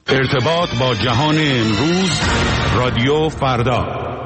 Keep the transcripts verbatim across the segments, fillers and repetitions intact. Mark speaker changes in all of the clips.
Speaker 1: ارتباط با جهان امروز، رادیو فردا.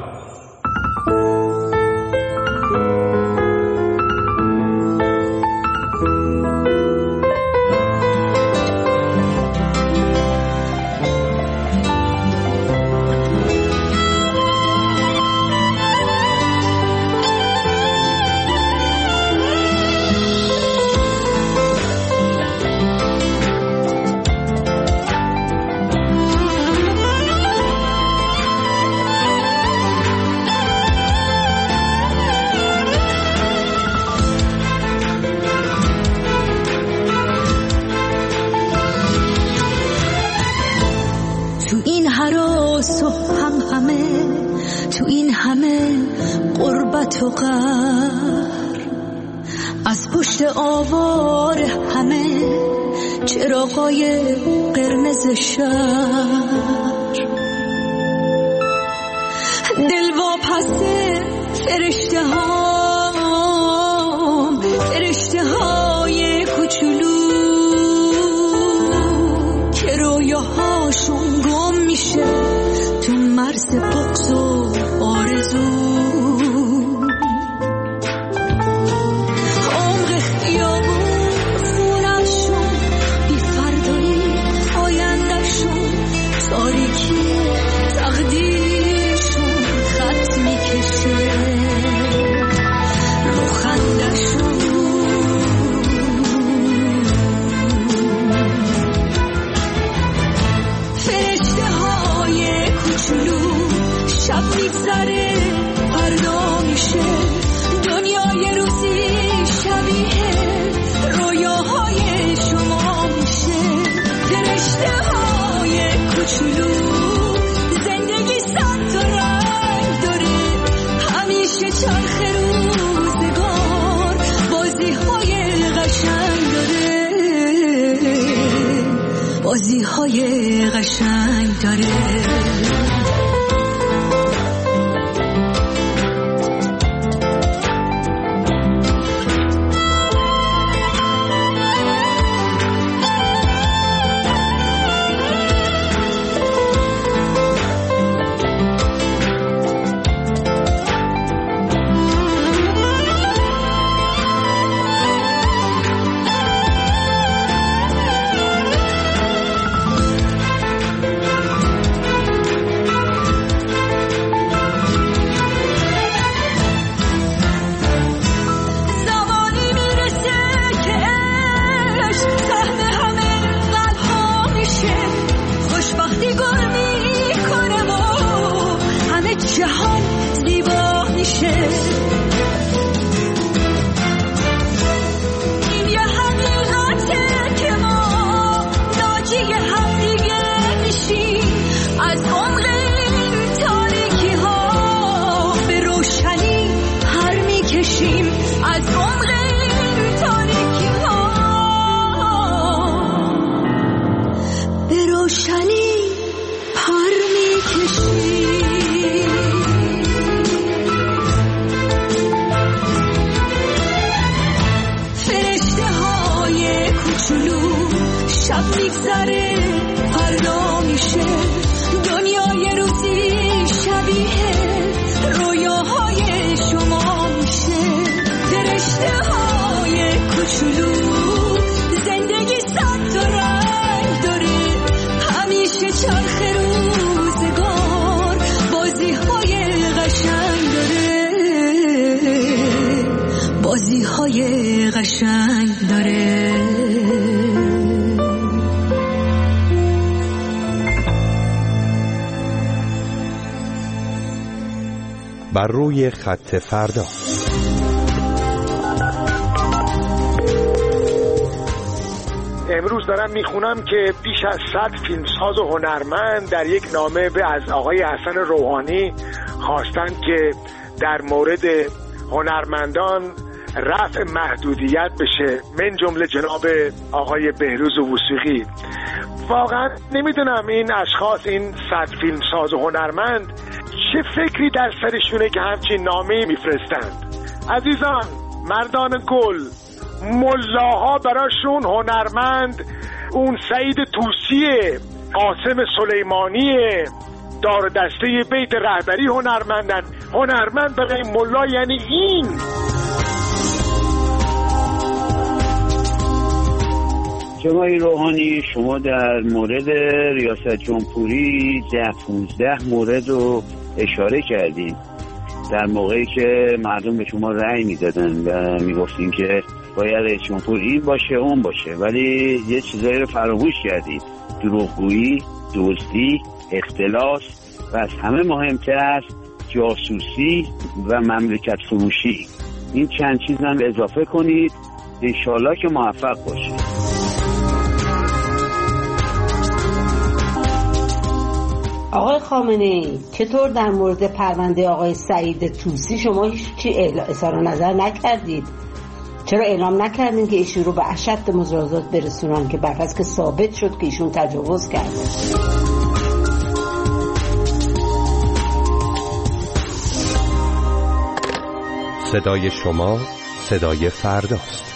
Speaker 2: تو قهر از پشت آوار همه چراغای قرمز شهر، دل واپسه فرشته ها، فرشته های کوچولو که رویاهاشون گم میشه تو مرز بغض و آرزو. بازی های قشنگ داره. بازی های قشنگ داره.
Speaker 3: بر روی خط فردا.
Speaker 4: امروز دارم میخونم که بیش از صد فیلمساز و هنرمند در یک نامه به از آقای حسن روحانی خواستند که در مورد هنرمندان رفع محدودیت بشه، من جمله جناب آقای بهروز وثیقی. واقعا نمیدونم این اشخاص، این صد فیلمساز و هنرمند چه فکری در سرشونه که همچین نامه‌ای میفرستند. عزیزان، مردان گل، ملاها براشون هنرمند، اون سعید طوسیه، قاسم سلیمانی دار دسته بیت رهبری هنرمندن. هنرمند برای ملا یعنی این.
Speaker 5: جناب روحانی، شما در مورد ریاست جمهوری ده پونزده مورد رو اشاره کردین در موقعی که مردم به شما رأی میدادن و میگفتین که باید رئیس جمهور این باشه اون باشه، ولی یه چیزایی رو فراموش کردید: دروغگویی، دزدی، اختلاس و از همه مهمتر جاسوسی و مملکت فروشی. این چند چیز هم اضافه کنید، انشالله که موفق باشید.
Speaker 6: آقای خامنه‌ای، چطور در مورد پرونده آقای سعید طوسی شما هیچ چی اظهار نظر نکردید؟ چرا اعلام نکردین که ایشون رو به اشد مجازات برسونن که بعد از که ثابت شد که ایشون تجاوز کرده؟
Speaker 3: صدای شما صدای فرداست.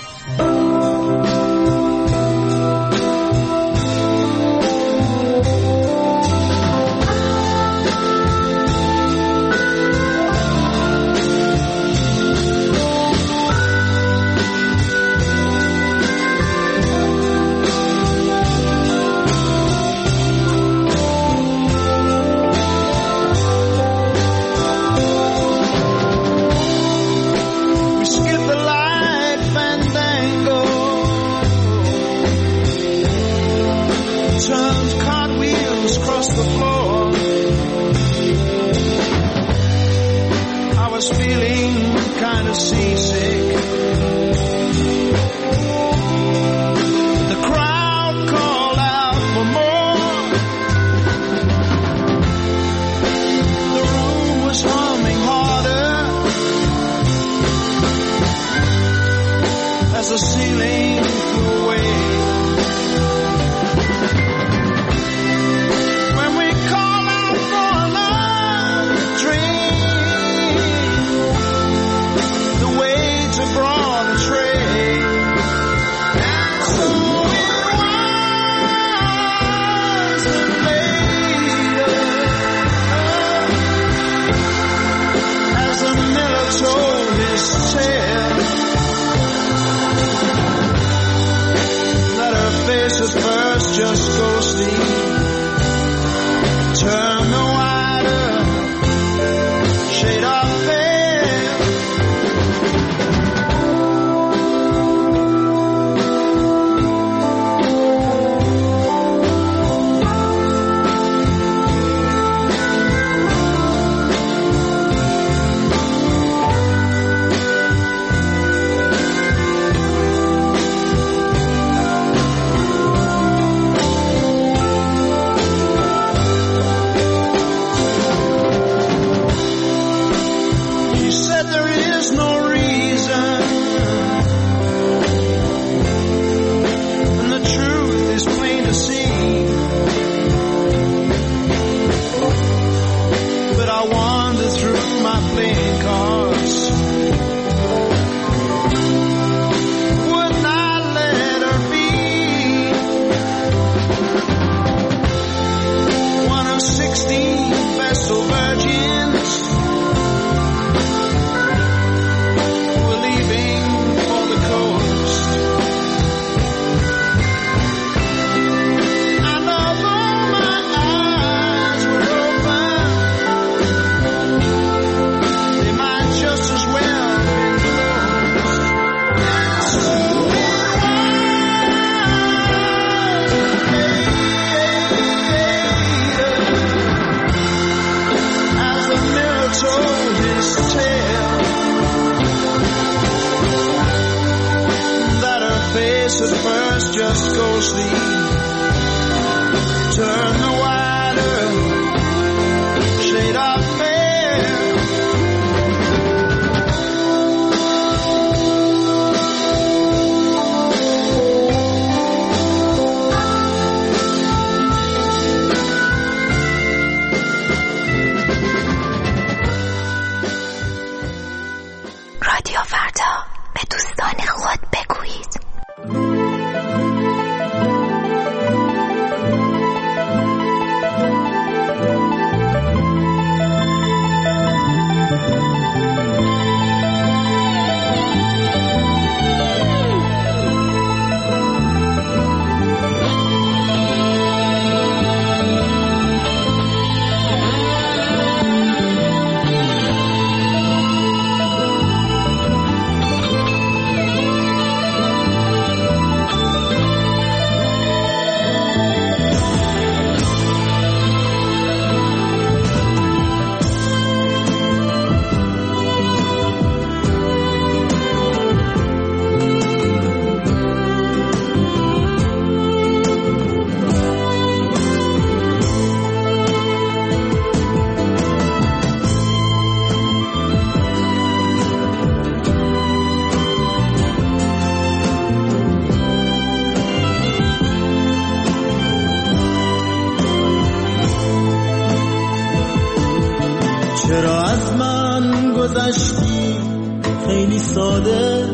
Speaker 7: گذشتی خیلی ساده،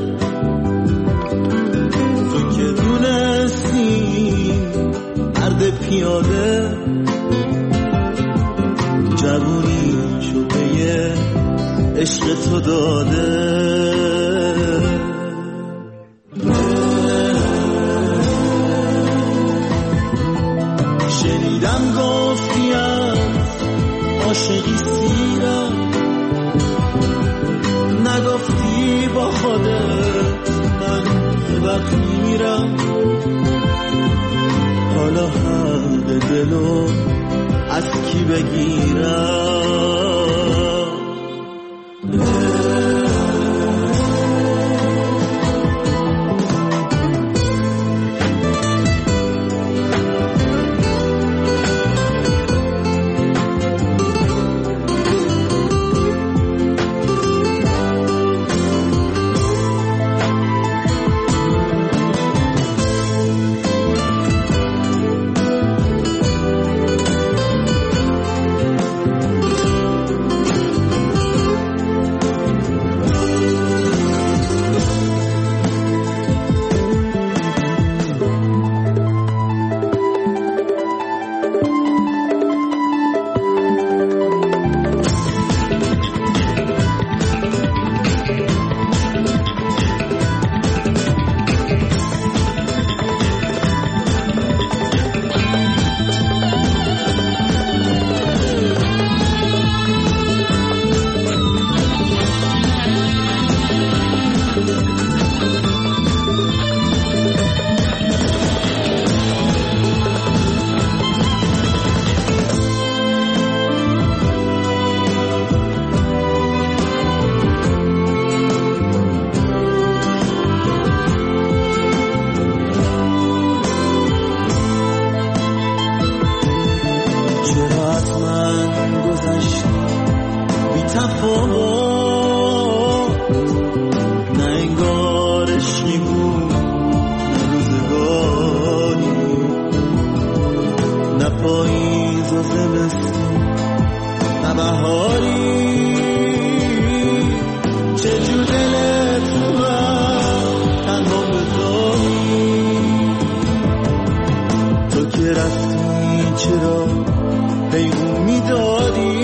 Speaker 7: تو که دونستی مرد پیاده، جوونی شده عشق تو داده. شنیدم گفتی از عاشقی سیرم، نگفتی با خودت من یه وقت میرم. حالا حق دلو از کی بگیرم؟ چرا پیغون میدادی؟